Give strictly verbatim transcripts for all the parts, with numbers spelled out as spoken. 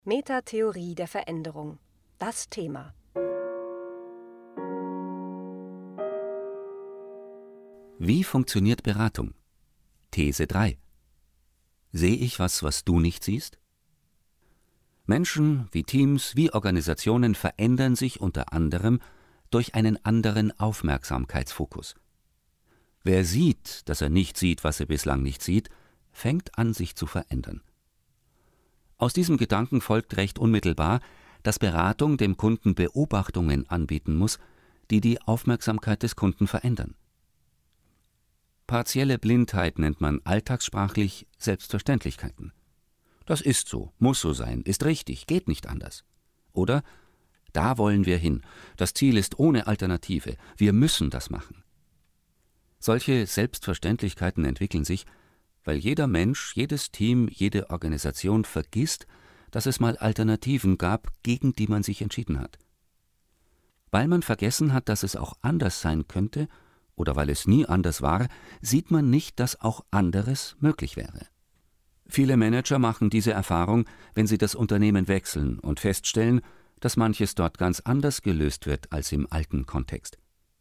Metatheorie der Veränderung. Das Thema. Wie funktioniert Beratung? These drei. Sehe ich was, was du nicht siehst? Menschen, wie Teams, wie Organisationen verändern sich unter anderem durch einen anderen Aufmerksamkeitsfokus. Wer sieht, dass er nicht sieht, was er bislang nicht sieht, fängt an, sich zu verändern. Aus diesem Gedanken folgt recht unmittelbar, dass Beratung dem Kunden Beobachtungen anbieten muss, die die Aufmerksamkeit des Kunden verändern. Partielle Blindheit nennt man alltagssprachlich Selbstverständlichkeiten. Das ist so, muss so sein, ist richtig, geht nicht anders. Oder da wollen wir hin, das Ziel ist ohne Alternative, wir müssen das machen. Solche Selbstverständlichkeiten entwickeln sich, weil jeder Mensch, jedes Team, jede Organisation vergisst, dass es mal Alternativen gab, gegen die man sich entschieden hat. Weil man vergessen hat, dass es auch anders sein könnte, oder weil es nie anders war, sieht man nicht, dass auch anderes möglich wäre. Viele Manager machen diese Erfahrung, wenn sie das Unternehmen wechseln und feststellen, dass manches dort ganz anders gelöst wird als im alten Kontext.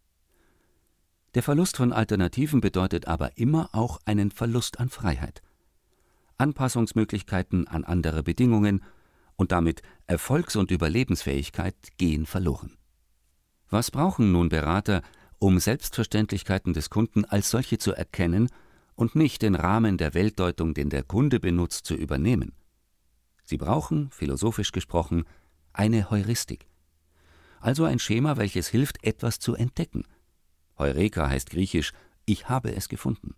Der Verlust von Alternativen bedeutet aber immer auch einen Verlust an Freiheit. Anpassungsmöglichkeiten an andere Bedingungen und damit Erfolgs- und Überlebensfähigkeit gehen verloren. Was brauchen nun Berater, um Selbstverständlichkeiten des Kunden als solche zu erkennen und nicht den Rahmen der Weltdeutung, den der Kunde benutzt, zu übernehmen? Sie brauchen, philosophisch gesprochen, eine Heuristik. Also ein Schema, welches hilft, etwas zu entdecken. Heureka heißt griechisch, ich habe es gefunden.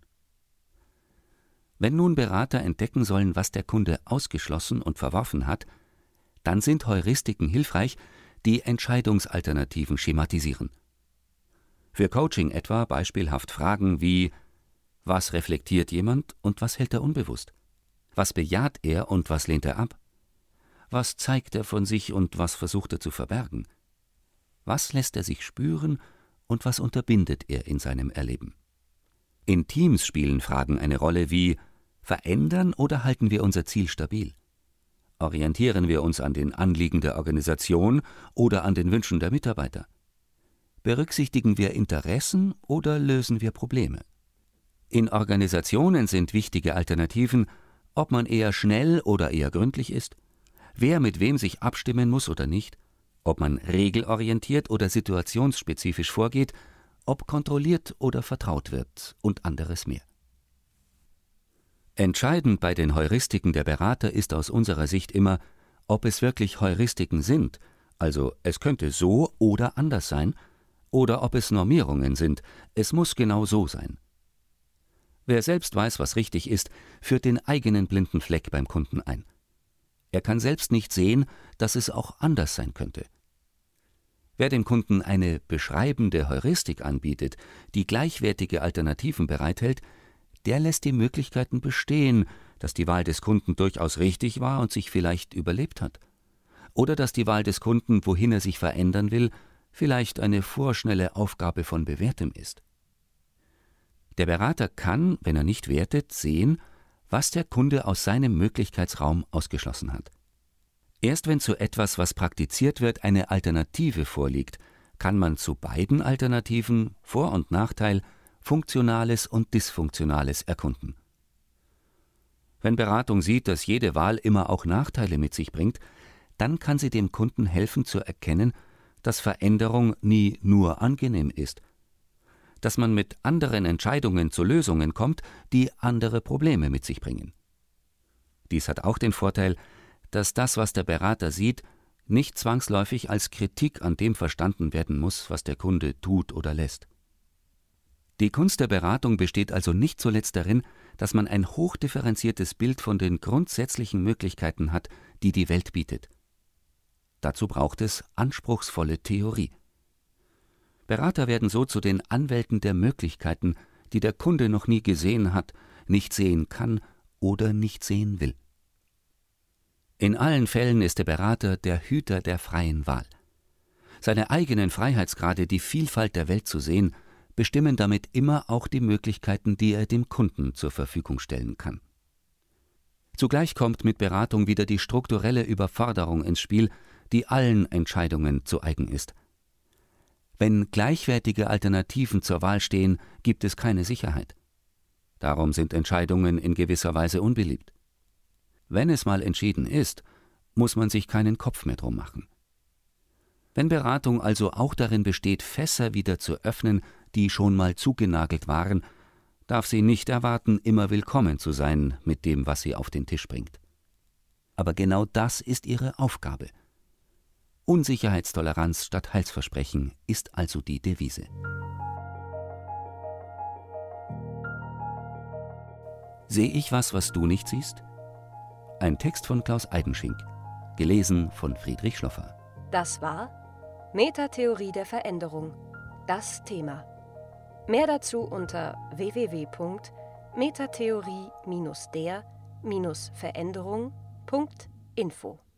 Wenn nun Berater entdecken sollen, was der Kunde ausgeschlossen und verworfen hat, dann sind Heuristiken hilfreich, die Entscheidungsalternativen schematisieren. Für Coaching etwa beispielhaft Fragen wie: Was reflektiert jemand und was hält er unbewusst? Was bejaht er und was lehnt er ab? Was zeigt er von sich und was versucht er zu verbergen? Was lässt er sich spüren und was unterbindet er in seinem Erleben? In Teams spielen Fragen eine Rolle wie: Verändern oder halten wir unser Ziel stabil? Orientieren wir uns an den Anliegen der Organisation oder an den Wünschen der Mitarbeiter? Berücksichtigen wir Interessen oder lösen wir Probleme? In Organisationen sind wichtige Alternativen, ob man eher schnell oder eher gründlich ist, wer mit wem sich abstimmen muss oder nicht, ob man regelorientiert oder situationsspezifisch vorgeht, ob kontrolliert oder vertraut wird und anderes mehr. Entscheidend bei den Heuristiken der Berater ist aus unserer Sicht immer, ob es wirklich Heuristiken sind, also es könnte so oder anders sein, oder ob es Normierungen sind, es muss genau so sein. Wer selbst weiß, was richtig ist, führt den eigenen blinden Fleck beim Kunden ein. Er kann selbst nicht sehen, dass es auch anders sein könnte. Wer dem Kunden eine beschreibende Heuristik anbietet, die gleichwertige Alternativen bereithält, der lässt die Möglichkeiten bestehen, dass die Wahl des Kunden durchaus richtig war und sich vielleicht überlebt hat. Oder dass die Wahl des Kunden, wohin er sich verändern will, vielleicht eine vorschnelle Aufgabe von Bewährtem ist. Der Berater kann, wenn er nicht wertet, sehen, was der Kunde aus seinem Möglichkeitsraum ausgeschlossen hat. Erst wenn zu etwas, was praktiziert wird, eine Alternative vorliegt, kann man zu beiden Alternativen, Vor- und Nachteil, Funktionales und Dysfunktionales erkunden. Wenn Beratung sieht, dass jede Wahl immer auch Nachteile mit sich bringt, dann kann sie dem Kunden helfen zu erkennen, dass Veränderung nie nur angenehm ist, dass man mit anderen Entscheidungen zu Lösungen kommt, die andere Probleme mit sich bringen. Dies hat auch den Vorteil, dass das, was der Berater sieht, nicht zwangsläufig als Kritik an dem verstanden werden muss, was der Kunde tut oder lässt. Die Kunst der Beratung besteht also nicht zuletzt darin, dass man ein hochdifferenziertes Bild von den grundsätzlichen Möglichkeiten hat, die die Welt bietet. Dazu braucht es anspruchsvolle Theorie. Berater werden so zu den Anwälten der Möglichkeiten, die der Kunde noch nie gesehen hat, nicht sehen kann oder nicht sehen will. In allen Fällen ist der Berater der Hüter der freien Wahl. Seine eigenen Freiheitsgrade, die Vielfalt der Welt zu sehen, bestimmen damit immer auch die Möglichkeiten, die er dem Kunden zur Verfügung stellen kann. Zugleich kommt mit Beratung wieder die strukturelle Überforderung ins Spiel, die allen Entscheidungen zu eigen ist. Wenn gleichwertige Alternativen zur Wahl stehen, gibt es keine Sicherheit. Darum sind Entscheidungen in gewisser Weise unbeliebt. Wenn es mal entschieden ist, muss man sich keinen Kopf mehr drum machen. Wenn Beratung also auch darin besteht, Fässer wieder zu öffnen, die schon mal zugenagelt waren, darf sie nicht erwarten, immer willkommen zu sein mit dem, was sie auf den Tisch bringt. Aber genau das ist ihre Aufgabe. Unsicherheitstoleranz statt Heilsversprechen ist also die Devise. Sehe ich was, was du nicht siehst? Ein Text von Klaus Eidenschink, gelesen von Friedrich Schloffer. Das war Metatheorie der Veränderung, das Thema. Mehr dazu unter w w w punkt metatheorie der Veränderung punkt info.